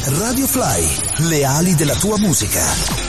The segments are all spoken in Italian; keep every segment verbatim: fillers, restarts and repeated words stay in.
Radio Fly, le ali della tua musica.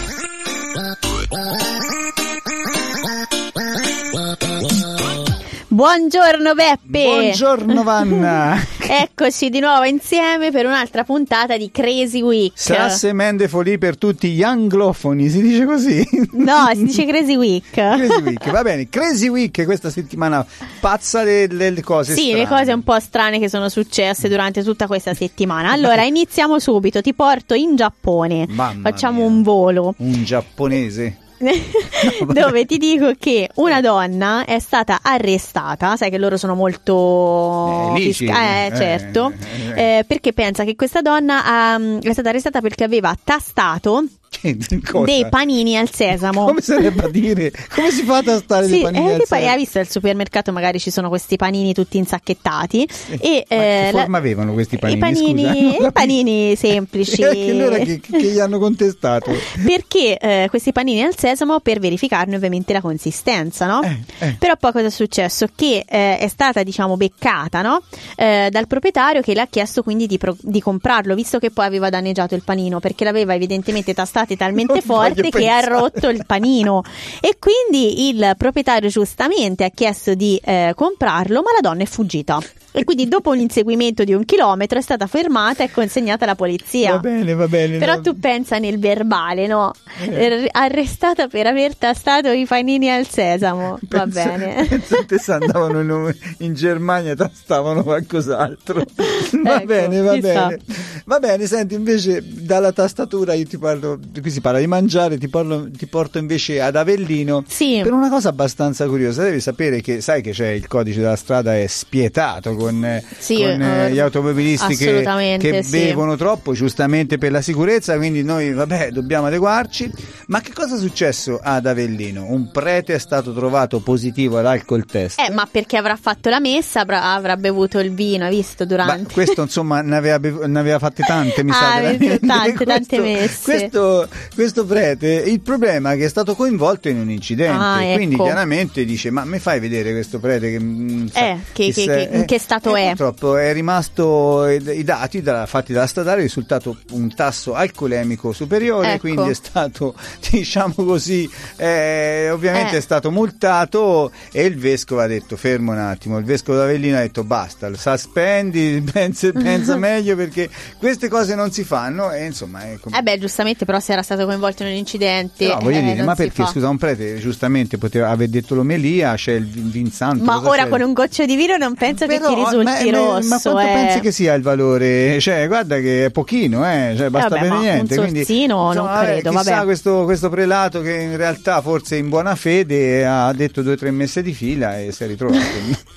Buongiorno Beppe. Buongiorno Vanna. Eccoci di nuovo insieme per un'altra puntata di Crazy Week. Ça semaine de folie per tutti gli anglofoni, si dice così? No, si dice Crazy Week. Crazy Week, va bene. Crazy Week, questa settimana pazza delle cose Sì, strane. le cose un po' strane che sono successe durante tutta questa settimana. Allora, iniziamo subito. Ti porto in Giappone. Mamma Facciamo mia. un volo. Un giapponese. No, dove ti dico che una donna è stata arrestata, sai che loro sono molto eh, lici, fisca- eh, certo, eh, eh. Eh, perché pensa che questa donna um, è stata arrestata perché aveva tastato dei panini al sesamo. Come sarebbe a dire? Come si fa a tastare sì, dei panini eh, al sesamo? Hai visto al supermercato magari ci sono questi panini tutti insacchettati sì. e Ma eh, che forma la... avevano questi panini? I panini, Scusa, i panini semplici. E che allora che, che gli hanno contestato? Perché eh, questi panini al sesamo per verificarne ovviamente la consistenza, no? Eh, eh. Però poi cosa è successo? Che eh, è stata diciamo beccata, no? Eh, dal proprietario che le ha chiesto quindi di, pro- di comprarlo, visto che poi aveva danneggiato il panino perché l'aveva evidentemente tastate talmente non forte che ha rotto il panino e quindi il proprietario giustamente ha chiesto di eh, comprarlo, ma la donna è fuggita. E quindi dopo un inseguimento di un chilometro è stata fermata e consegnata alla polizia. Va bene, va bene. Però no. tu pensa nel verbale, no? Eh. Arrestata per aver tastato i panini al sesamo. Va pensa, bene. Pensa te se andavano in, in Germania tastavano qualcos'altro. Va ecco, bene, va chissà. bene. Va bene, senti, invece dalla tastatura io ti parlo, qui si parla di mangiare, ti, parlo, ti porto invece ad Avellino. Sì. Per una cosa abbastanza curiosa. Devi sapere che sai che c'è il codice della strada è spietato con Con, sì, con eh, gli automobilisti che, che sì. bevono troppo, giustamente per la sicurezza, quindi noi vabbè dobbiamo adeguarci. Ma che cosa è successo ad Avellino? Un prete è stato trovato positivo all'alcol test. Eh, ma perché avrà fatto la messa, avrà, avrà bevuto il vino, hai visto durante? Ma questo insomma ne aveva, bev- ne aveva fatte tante, mi ah, sa. Tante, questo, tante messe. Questo, questo prete, il problema è che è stato coinvolto in un incidente, ah, ecco. quindi chiaramente dice: ma mi fai vedere questo prete che, mh, sa, eh, che, che, che, in che stato eh, è? Purtroppo è rimasto i dati da, fatti dalla statale, è risultato un tasso alcolemico superiore, ecco. quindi è stato, diciamo così, eh, ovviamente eh. è stato multato e il vescovo ha detto: fermo un attimo, il vescovo d'Avellino ha detto basta, sospendi, pensa, pensa meglio perché queste cose non si fanno e insomma è com- eh beh giustamente, però se era stato coinvolto in un incidente no, voglio eh, dire, ma perché fa. scusa, un prete giustamente poteva aver detto l'omelia, c'è il vin santo, ma ora c'è? Con un goccio di vino non penso Però, che ti risulti ma, rosso, ma quanto eh. pensi che sia il valore? Cioè, guarda che è pochino, eh? Cioè, basta eh vabbè, per niente. Un quindi, sorzino insomma, non credo, chissà vabbè. Questo, questo prelato che in realtà forse in buona fede ha detto due o tre messe di fila e si è ritrovato.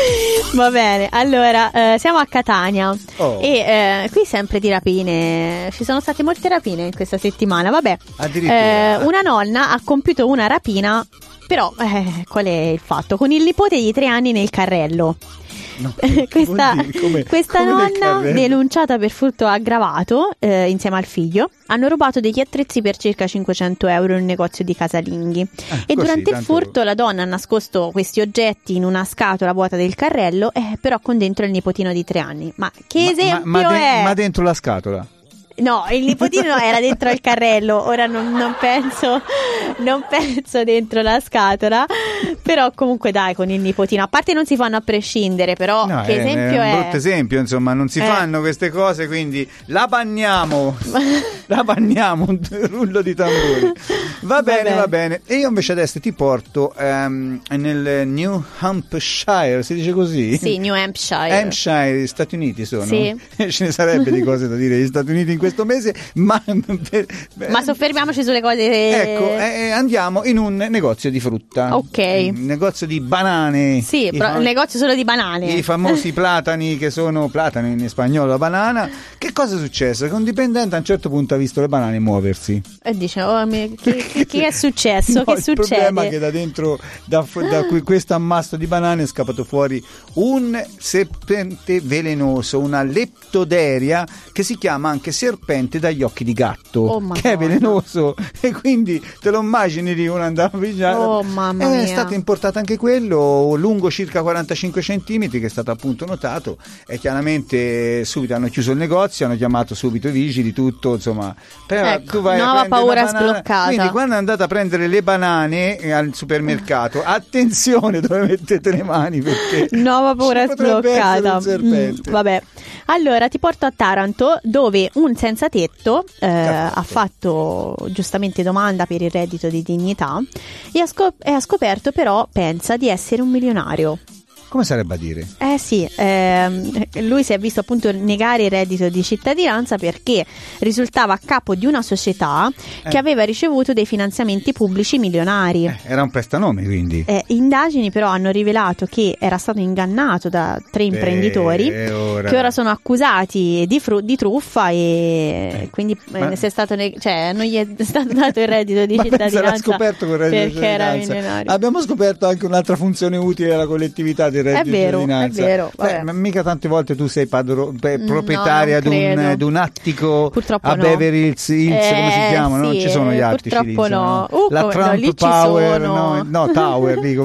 Va bene, allora eh, siamo a Catania oh. e eh, qui sempre di rapine, ci sono state molte rapine in questa settimana, vabbè. Addirittura. Eh, una nonna ha compiuto una rapina, però eh, qual è il fatto? Con il nipote di tre anni nel carrello. No, questa come, questa come nonna denunciata per furto aggravato eh, insieme al figlio hanno rubato degli attrezzi per circa cinquecento euro in un negozio di casalinghi eh, e così, durante il tanto... furto la donna ha nascosto questi oggetti in una scatola vuota del carrello eh, però con dentro il nipotino di tre anni. Ma che ma, esempio ma, ma de- è? Ma dentro la scatola? No, il nipotino era dentro il carrello, ora non, non penso non penso dentro la scatola, però comunque dai, con il nipotino, a parte non si fanno a prescindere, però no, che è, esempio è? È un brutto esempio, insomma, non si eh. fanno queste cose, quindi la banniamo, la banniamo, un rullo di tamburi. Va, va bene, bene, va bene. E io invece adesso ti porto um, nel New Hampshire, si dice così? Sì, New Hampshire. Hampshire, Stati Uniti sono. Sì. Ce ne sarebbe di cose da dire gli Stati Uniti in questo mese, ma per, ma soffermiamoci sulle cose. Ecco, eh, andiamo in un negozio di frutta. Ok. Un negozio di banane. Sì, però fam- un negozio solo di banane. I famosi platani, che sono platani in spagnolo, la banana. Che cosa è successo? Che un dipendente a un certo punto ha visto le banane muoversi. E dice, oh, mi, che, che Che è successo? No, che il succede? problema è che da dentro, da, da questo ammasso di banane è scappato fuori un serpente velenoso, una leptoderia, che si chiama anche serpente dagli occhi di gatto, oh, che è velenoso, e quindi te lo immagini di uno andava a pigiare. Oh, mamma mia. È stato importato anche quello, lungo circa quarantacinque centimetri, che è stato appunto notato, e chiaramente subito hanno chiuso il negozio, hanno chiamato subito i vigili, tutto, insomma. Però ecco, tu vai nuova a paura banana, sbloccata. quindi quando andate a prendere le banane al supermercato, attenzione dove mettete le mani, perché nuova paura sbloccata. Mm, vabbè, allora ti porto a Taranto, dove un senza tetto eh, ha fatto giustamente domanda per il reddito di dignità e ha, scop- e ha scoperto però, pensa, di essere un milionario. Come sarebbe a dire? Eh sì, ehm, lui si è visto appunto negare il reddito di cittadinanza perché risultava a capo di una società eh. che aveva ricevuto dei finanziamenti pubblici milionari. Eh, era un prestanome, quindi. Eh, indagini però hanno rivelato che era stato ingannato da tre imprenditori eh, ora. che ora sono accusati di, fru- di truffa e eh. quindi Ma... eh, se è stato neg- cioè, non gli è stato dato il reddito di Ma cittadinanza scoperto con il reddito perché di era cittadinanza. milionario. Abbiamo scoperto anche un'altra funzione utile alla collettività del reddito È vero, di cittadinanza. è vero. Beh, ma mica tante volte tu sei padro- beh, No, proprietaria non di un, credo. di un attico Purtroppo a no. Beverly Hills, Hills, Eh, come si chiamano? sì, Non ci sono gli altri. purtroppo Hills, no. Uh, La come- Trump no, lì ci Power, sono. no, no, Tower, dico.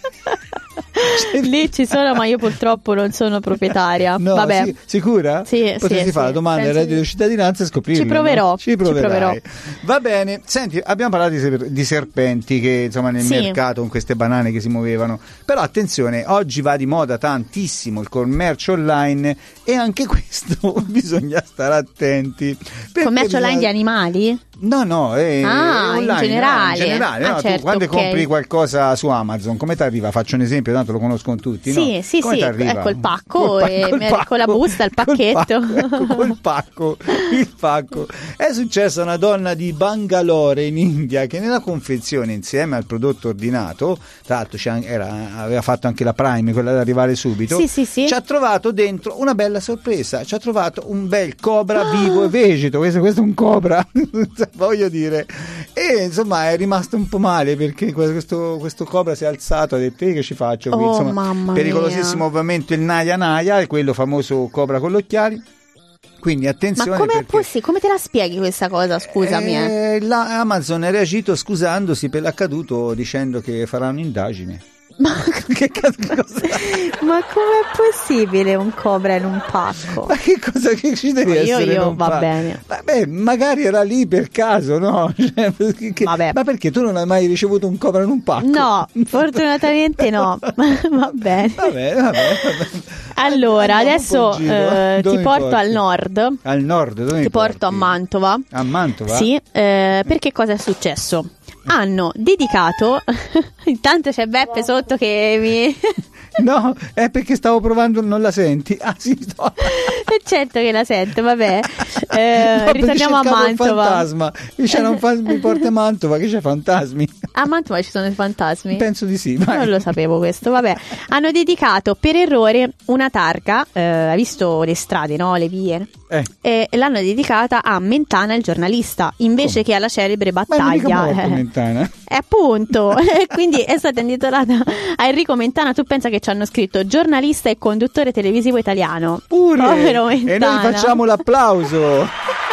Lì ci sono, ma io purtroppo non sono proprietaria. No, Vabbè. sì, sicura? Sì, Potresti sì, fare sì. la domanda del Penso reddito di di- cittadinanza e scoprirlo. Ci proverò, no? Ci ci proverai. proverò. Va bene. Senti, abbiamo parlato di, ser- di serpenti che insomma nel Sì. mercato con queste banane che si muovevano. Però attenzione, oggi va di moda tantissimo il commercio online e anche questo bisogna stare attenti. Perché Commercio online bisogna- di animali? No, no, è Ah, in online, generale. no, in generale Ah, no, certo, tu quando ok. compri qualcosa su Amazon, come ti arriva? Faccio un esempio, tanto lo conoscono tutti, Sì, no? sì, Come sì, t'arriva? ecco il pacco Col pa- e col mi- con la busta, il col pacchetto. pacco, ecco, col pacco, il pacco. È successa a una donna di Bangalore in India che nella confezione insieme al prodotto ordinato, tra l'altro c'è anche- era, aveva fatto anche la Prime, quella da arrivare subito, Sì, sì, sì. ci ha trovato dentro una bella sorpresa, ci ha trovato un bel cobra vivo e vegeto, questo, questo è un cobra, voglio dire, e insomma è rimasto un po' male perché questo, questo cobra si è alzato, ha detto: "Io che ci faccio qui?" Oh, Insomma, mamma pericolosissimo mia. ovviamente il Naya Naya, è quello famoso cobra con gli occhiali. Quindi attenzione. Ma com'è perché, possibile? Come te la spieghi questa cosa? Scusami. eh. eh, la Amazon ha reagito scusandosi per l'accaduto dicendo che farà un'indagine. Ma, Che cazzo cosa? ma com'è possibile un cobra in un pacco? Ma che cosa che ci deve No, io- essere? io, non va fa? bene. Vabbè, magari era lì per caso, no? Cioè, che- Vabbè. Ma perché tu non hai mai ricevuto un cobra in un pacco? No, fortunatamente no. Va bene. Vabbè, vabbè, vabbè. Allora, Andiamo un po' adesso in giro, eh, dove ti mi porto porti? al nord. Al nord, dove mi Ti porto a porti? Mantova. A Mantova? Sì, eh, perché cosa è successo? Hanno dedicato. Intanto c'è Beppe sotto che mi. No, è perché stavo provando, non la senti? Ah sì, sto... E certo che la sento, vabbè. Eh, No, perché ritorniamo a cercavo il Mantova. fantasma. C'era un fan- mi porta a Mantova che c'è fantasmi. A Mantova ci sono i fantasmi? Penso di sì. Vai. Non lo sapevo questo, vabbè. Hanno dedicato per errore una targa, eh, hai visto le strade, no? Le vie? Eh. E l'hanno dedicata a Mentana, il giornalista, invece Come? che alla celebre Ma è mica battaglia. morto Eh, Mentana. eh, appunto, quindi è stata intitolata a Enrico Mentana. Tu pensa che ci hanno scritto giornalista e conduttore televisivo italiano. Pure. Povero E noi Mentana. facciamo l'applauso.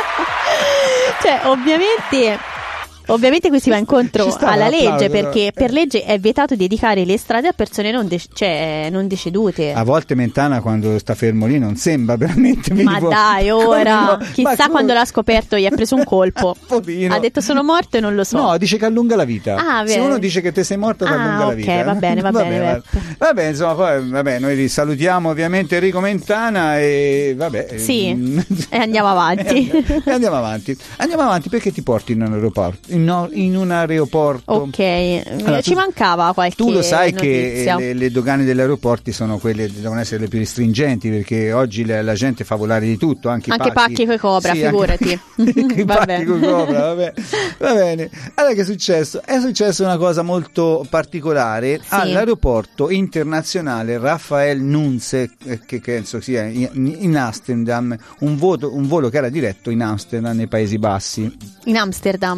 Cioè, ovviamente. Ovviamente qui si va incontro Ci sta alla l'applauso, legge, però. perché per legge è vietato dedicare le strade a persone non, de- cioè, non decedute. A volte Mentana quando sta fermo lì non sembra veramente Ma vivo. dai, ora, Come no? chissà Ma come- quando l'ha scoperto gli ha preso un colpo. Poverino. Ha detto sono morto e non lo so. No, dice che allunga la vita. Ah, Se bene. uno dice che te sei morto, ti Ah, allunga ok, la vita. va bene, va bene, va- Beppe. Vabbè, insomma, poi vabbè, noi vi salutiamo ovviamente Enrico Mentana e vabbè. Sì, mm, e andiamo avanti. e andiamo avanti. Andiamo avanti perché ti porti in un aeroporto. In, no- in un aeroporto. Ok, eh, Allora, ci tu- mancava qualche Tu lo sai notizia. che le, le dogane degli aeroporti sono quelle devono essere le più restringenti perché oggi la, la gente fa volare di tutto, anche, Anche i pacchi, pacchi coi cobra, Sì, figurati. anche i Vabbè. pacchi coi cobra, vabbè. Va bene. Allora che è successo? È successa una cosa molto particolare Sì. all'aeroporto internazionale Rafael Nunze, eh, che penso sia in, in Amsterdam, un, voto, un volo che era diretto in Amsterdam nei Paesi Bassi. In Amsterdam? Sì.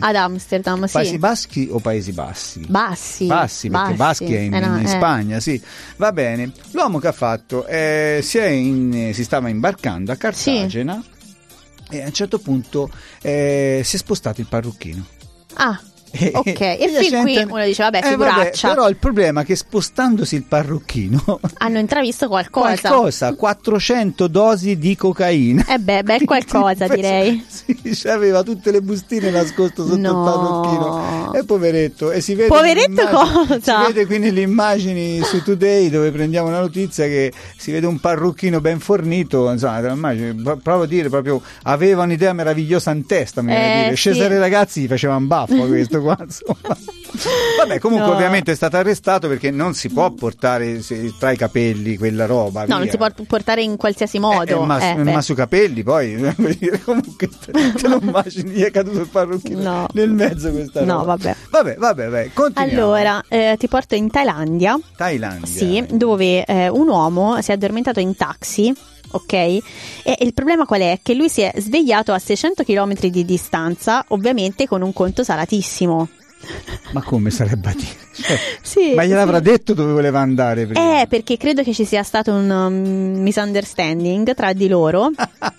Ad Amsterdam, sì. Paesi Baschi o Paesi Bassi? Bassi. Bassi, perché Bassi. Baschi è in, Eh no, in eh. Spagna, sì. Va bene. L'uomo che ha fatto eh, si, è in, si stava imbarcando a Cartagena sì. e a un certo punto eh, si è spostato il parrucchino. Ah. Ok, e, e fin qui gente... uno dice vabbè, eh, vabbè, figuraccia. però il problema è che spostandosi il parrucchino hanno intravisto qualcosa. Qualcosa, quattrocento dosi di cocaina. Eh beh, beh, qualcosa direi. Sì, aveva tutte le bustine nascoste sotto no. il parrucchino. E poveretto, e si vede Poveretto cosa? Si vede qui nelle immagini su Today dove prendiamo la notizia che si vede un parrucchino ben fornito, insomma, te lo immagini, provo a dire proprio aveva un'idea meravigliosa in testa, mi viene eh, a dire. sì. Cesare Ragazzi gli faceva un baffo questo qua, insomma. Vabbè, comunque no. ovviamente è stato arrestato perché non si può portare se, tra i capelli quella roba. No, via. non si può portare in qualsiasi modo. Eh, eh, ma, eh, ma sui capelli poi comunque te, te lo immagini, gli è caduto il parrucchino no. nel mezzo questa roba. No, vabbè. Vabbè, vabbè, vabbè, continuiamo. Allora, eh, ti porto in Thailandia. Thailandia. Sì, dove eh, un uomo si è addormentato in taxi. Ok, e il problema qual è? Che lui si è svegliato a seicento chilometri di distanza, ovviamente con un conto salatissimo. Ma come sarebbe a dire? Cioè, sì, ma gliel'avrà sì. detto dove voleva andare prima? Eh, perché credo che ci sia stato un um, misunderstanding tra di loro.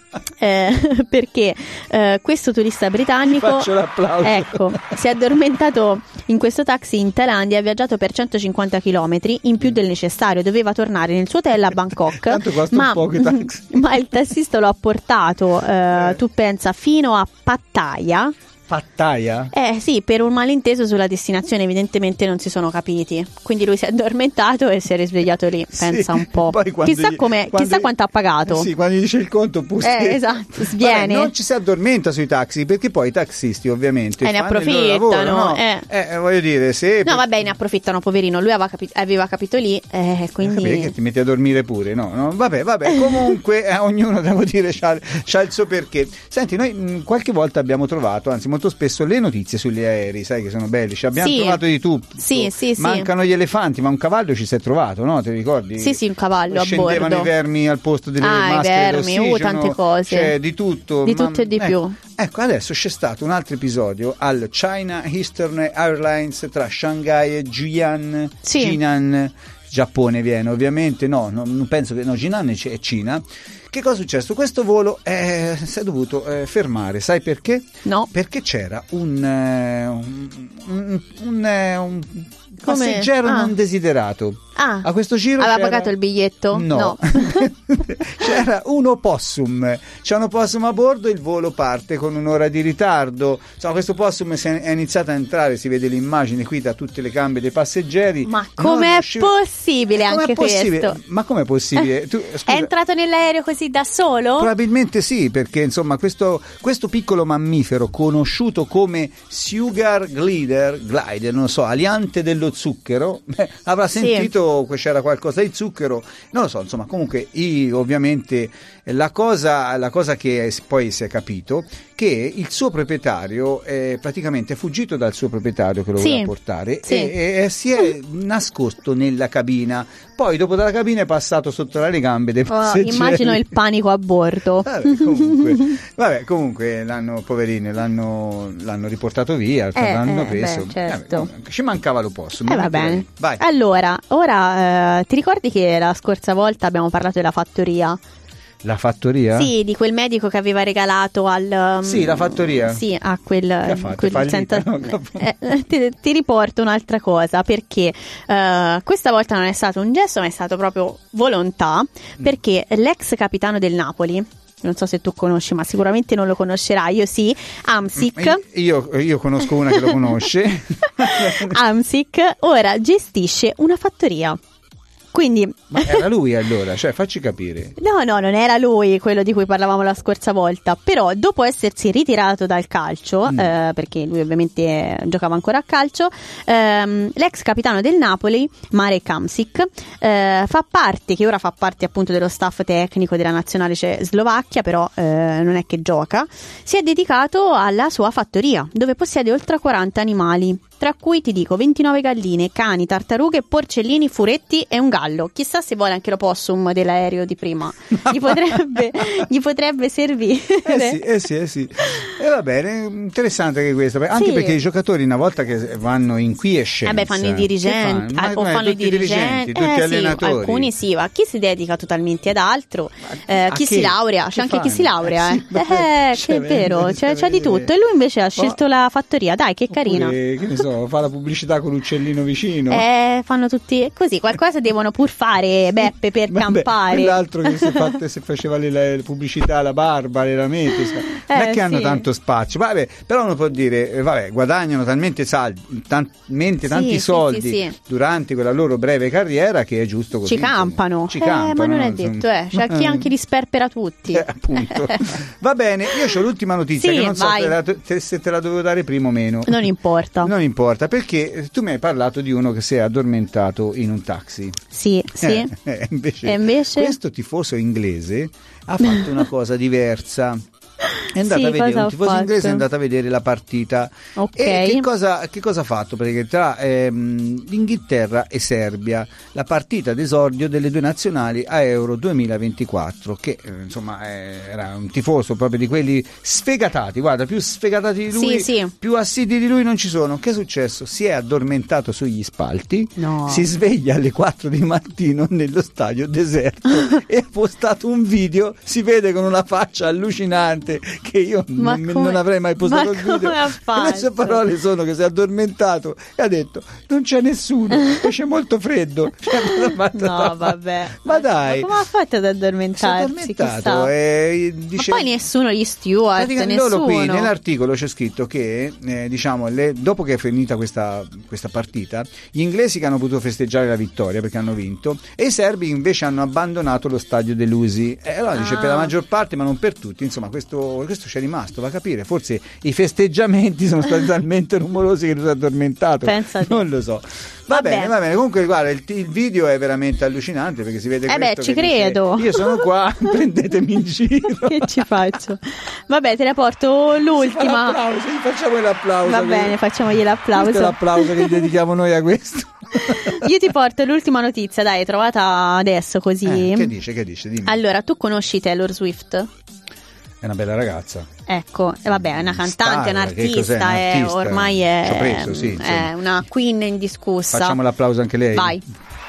eh, perché eh, questo turista britannico Faccio l'applauso. Ecco, si è addormentato in questo taxi in Thailandia, ha viaggiato per centocinquanta chilometri in più del necessario, doveva tornare nel suo hotel a Bangkok. Tanto costa ma, un po' che taxi. ma il tassista lo ha portato, eh, Eh. tu pensa, fino a Pattaya. Pattaya? Eh sì, per un malinteso sulla destinazione evidentemente non si sono capiti, quindi lui si è addormentato e si è risvegliato lì, pensa Sì, un po'. poi quando Chissà, gli- come, quando chissà gli- quanto ha pagato. Eh sì, quando gli dice il conto pure Eh, esatto, sviene. Vabbè, non ci si addormenta sui taxi perché poi i taxisti ovviamente Eh, ne fanno il loro approfittano, lavoro, no? eh. Eh, voglio dire, se No, vabbè, ne approfittano, poverino. Lui aveva, capi- aveva capito lì, eh, quindi. Perché ti metti a dormire pure, no? no? Vabbè, vabbè, comunque eh, ognuno, devo dire, c'ha, c'ha il suo perché. Senti, noi mh, qualche volta abbiamo trovato, anzi molto spesso, le notizie sugli aerei, sai che sono belli, ci abbiamo Sì. trovato di tutto. Sì, sì, sì. Mancano gli elefanti, ma un cavallo ci si è trovato, no? Ti ricordi? Sì, sì, un cavallo a Scendevano bordo. i vermi al posto delle Ah, i maschere vermi, uh, d'ossigeno, tante cose. Cioè, di tutto. Di ma- tutto e di ecco, più. Ecco, adesso c'è stato un altro episodio al China Eastern Airlines tra Shanghai e Jian, Sì. Jinan, Giappone viene ovviamente, no, no, non penso che, no, Jinan è Cina. Che cosa è successo? Questo volo eh, si è dovuto eh, fermare, sai perché? No. Perché c'era un, eh, un, un, un, eh, un Come? passeggero Ah. non desiderato. Ah, A questo giro aveva c'era- pagato il biglietto? No, c'era un opossum, c'è un opossum a bordo, il volo parte con un'ora di ritardo. Insomma, questo opossum si è è iniziato a entrare, si vede l'immagine qui da tutte le gambe dei passeggeri. Ma Non com'è riusciva- possibile Com'è anche possibile? questo? Ma com'è possibile? Tu, scusa, È entrato nell'aereo così da solo? Probabilmente sì, perché insomma questo, questo piccolo mammifero conosciuto come Sugar Glider, glider, non lo so, aliante dello zucchero, beh, avrà Sì. sentito che c'era qualcosa di zucchero, non lo so, insomma comunque i- ovviamente la cosa, la cosa che poi si è capito che il suo proprietario è praticamente fuggito dal suo proprietario che lo Sì. voleva portare Sì. e, e si è nascosto nella cabina, poi dopo dalla cabina è passato sotto le gambe dei Oh, passeggeri. immagino il panico a bordo. Vabbè, comunque, vabbè, comunque l'hanno, poverino, l'hanno, l'hanno riportato via, Eh, l'hanno eh, preso. beh, certo. Vabbè, comunque, ci mancava l'opossum. Eh, va bene. Vai. Allora, ora eh, ti ricordi che la scorsa volta abbiamo parlato della fattoria? La fattoria? Sì, di quel medico che aveva regalato al... um, Sì, la fattoria. Sì, a quel... ha fatto? quel Fallita, cento- no? eh, ti, ti riporto un'altra cosa, perché eh, questa volta non è stato un gesto, ma è stato proprio volontà, perché l'ex capitano del Napoli, non so se tu conosci, ma sicuramente non lo conoscerai, io sì, Hamsik... Io, io conosco una che lo conosce. Hamsik ora gestisce una fattoria. Quindi Ma era lui allora, cioè facci capire. no, no, non era lui quello di cui parlavamo la scorsa volta, però dopo essersi ritirato dal calcio, Mm. eh, perché lui ovviamente giocava ancora a calcio, ehm, l'ex capitano del Napoli, Marek Hamsik, eh, fa parte, che ora fa parte appunto dello staff tecnico della nazionale Slovacchia, però eh, non è che gioca, si è dedicato alla sua fattoria, dove possiede oltre quaranta animali, tra cui ti dico ventinove galline, cani, tartarughe, porcellini, furetti e un gallo. Chissà se vuole anche l'opossum dell'aereo di prima. Gli potrebbe, gli potrebbe servire. Eh sì, eh sì, eh sì. E va bene, interessante anche questo, anche Sì. perché i giocatori una volta che vanno in quiescenza, Vabbè, fanno i dirigenti, che fanno? ah, o Ma- fanno i tutti dirigenti, tutti eh, sì, allenatori. alcuni sì, ma chi si dedica totalmente ad altro, eh, a chi che? si laurea, Che c'è anche chi fanno? si laurea, Eh, eh, sì, beh, eh, che cioè, è vero, vedi, c'è, c'è di vedi. tutto, e lui invece ha Ma- scelto la fattoria, dai, che carina. Oppure, che ne so, fa la pubblicità con l'uccellino vicino. Eh, fanno tutti così, qualcosa devono pur fare, Beppe, per Vabbè, campare. quell'altro che si, fatte, si faceva le, le pubblicità, la barba, le lamette, sa- non è Eh, che hanno sì. tanto spazio, vabbè, però uno può dire, eh, vabbè, guadagnano talmente, saldi, talmente Sì, tanti sì, soldi sì, sì. durante quella loro breve carriera che è giusto così. Ci campano, Ci eh, campano, ma non è insomma. detto, eh. C'è chi anche li sperpera tutti. Eh, appunto. Va bene, io ho l'ultima notizia Sì, che non so vai. te la- te- se te la dovevo dare prima o meno. Non importa. Non importa, perché tu mi hai parlato di uno che si è addormentato in un taxi. Sì, sì. Eh, eh, invece, E invece? questo tifoso inglese ha fatto una cosa diversa. È andato Sì, a vedere, cosa un ha tifoso fatto? inglese è andato a vedere la partita. Ok. E che cosa, che cosa ha fatto? Perché tra ehm, Inghilterra e Serbia, la partita d'esordio delle due nazionali a Euro duemilaventiquattro, che eh, insomma eh, era un tifoso proprio di quelli sfegatati, guarda, più sfegatati di lui, Sì, sì. più assidi di lui non ci sono. Che è successo? Si è addormentato sugli spalti, No. si sveglia alle quattro di mattino nello stadio deserto e ha postato un video, si vede con una faccia allucinante che io Ma non, come- non avrei mai postato ma il video. come ha E le sue fatto? parole sono che si è addormentato e ha detto non c'è nessuno e c'è molto freddo. Cioè, No, vabbè. Ma dai, Ma come ha fatto ad si è addormentarsi? addormentato Chissà. e dice, Ma poi nessuno, gli steward, praticamente nessuno. loro qui nell'articolo c'è scritto che eh, diciamo le- dopo che è finita questa, questa partita, gli inglesi che hanno potuto festeggiare la vittoria perché hanno vinto e i serbi invece hanno abbandonato lo stadio delusi. E allora dice Ah. per la maggior parte ma non per tutti, insomma questo, questo c'è rimasto, va a capire, forse i festeggiamenti sono stati talmente rumorosi che lui si è addormentato. Pensa te. Non lo so. Va Vabbè. bene, va bene. Comunque, guarda, il, il video è veramente allucinante perché si vede Eh beh, questo ci che dice, credo. io sono qua, prendetemi in giro. Che ci faccio? Vabbè, te la porto Fa l'ultima. l'applauso, gli facciamo l'applauso. Va che- bene, facciamogli Questo è l'applauso. l'applauso che gli dedichiamo noi a questo. Io ti porto l'ultima notizia, dai, trovata adesso così. Eh, che dice, che dice? Dimmi. Allora, tu conosci Taylor Swift? È una bella ragazza. Ecco, e vabbè, è una cantante, Star, è che cos'è? un'artista, è, Un'artista. ormai è, Ci ho preso, sì, è sì. una queen indiscussa. Facciamo l'applauso anche lei. Vai.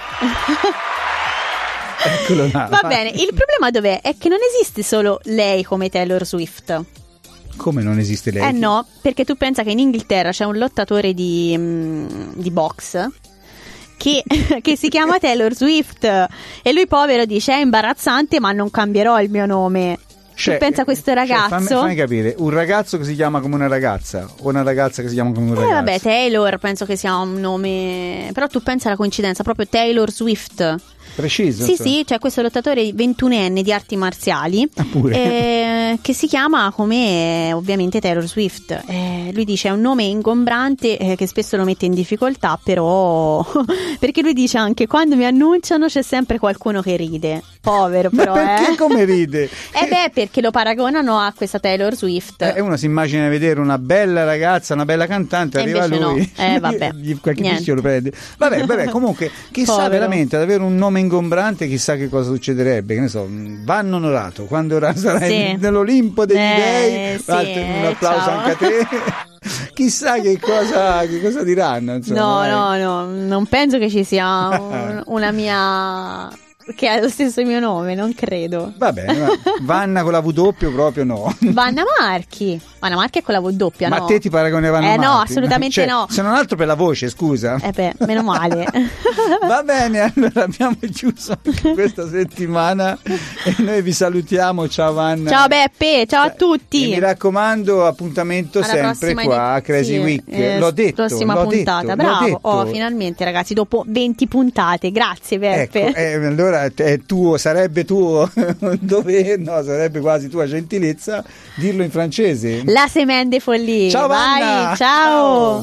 Eccolo là. Va bene, il problema dov'è? È che non esiste solo lei come Taylor Swift. Come non esiste lei? Eh no, perché tu pensa che in Inghilterra c'è un lottatore di, mm, di box che, che si chiama Taylor Swift e lui povero dice è imbarazzante ma non cambierò il mio nome. Cioè, tu pensa a questo cioè, ragazzo? fammi, fammi capire, un ragazzo che si chiama come una ragazza o una ragazza che si chiama come un Eh ragazzo? vabbè, Taylor penso che sia un nome. Però tu pensa alla coincidenza, proprio Taylor Swift. Preciso. Sì, insomma. sì, c'è questo lottatore ventunenne di arti marziali Ah, pure. eh, che si chiama come eh, ovviamente Taylor Swift. Eh, lui dice è un nome ingombrante eh, che spesso lo mette in difficoltà, però perché lui dice anche quando mi annunciano c'è sempre qualcuno che ride. Povero Ma però, perché eh. come ride? Eh beh, perché lo paragonano a questa Taylor Swift. Eh, uno si immagina di vedere una bella ragazza, una bella cantante, E arriva invece lui, no. Eh, vabbè. gli- qualche Niente. fischio lo prende. Vabbè, vabbè, comunque, chissà Povero. veramente ad avere un nome ingombrante, chissà che cosa succederebbe. Che ne so, vanno onorato quando ora sarai Sì. nell'Olimpo degli Eh, dei. sì, Altro- un applauso ciao. anche a te. Chissà che cosa, che cosa diranno. Insomma, No, eh. no, no, non penso che ci sia un- una mia che ha lo stesso mio nome, non credo. Va bene, va- Vanna con la W proprio no. Vanna Marchi. Vanna Marchi è con la W doppia, Ma no? a te ti pare che ne vanno Eh no, Marchi? assolutamente Cioè, no. Se non altro per la voce, scusa. Eh beh, meno male. Va bene, allora abbiamo chiuso anche questa settimana e noi vi salutiamo. Ciao Vanna. Ciao Beppe, ciao a E tutti. mi raccomando, appuntamento Alla sempre prossima qua a edi- Crazy sì, Week. eh, l'ho detto, prossima l'ho puntata, detto, bravo. l'ho detto. Oh, finalmente ragazzi, dopo venti puntate. Grazie Beppe. Ecco, eh, allora è tuo, sarebbe tuo dovere, no, sarebbe quasi tua gentilezza dirlo in francese. La semaine de folie. Ciao, Vai, Vanna. ciao.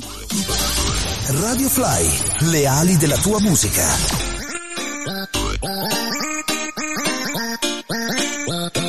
Radio Fly, le ali della tua musica.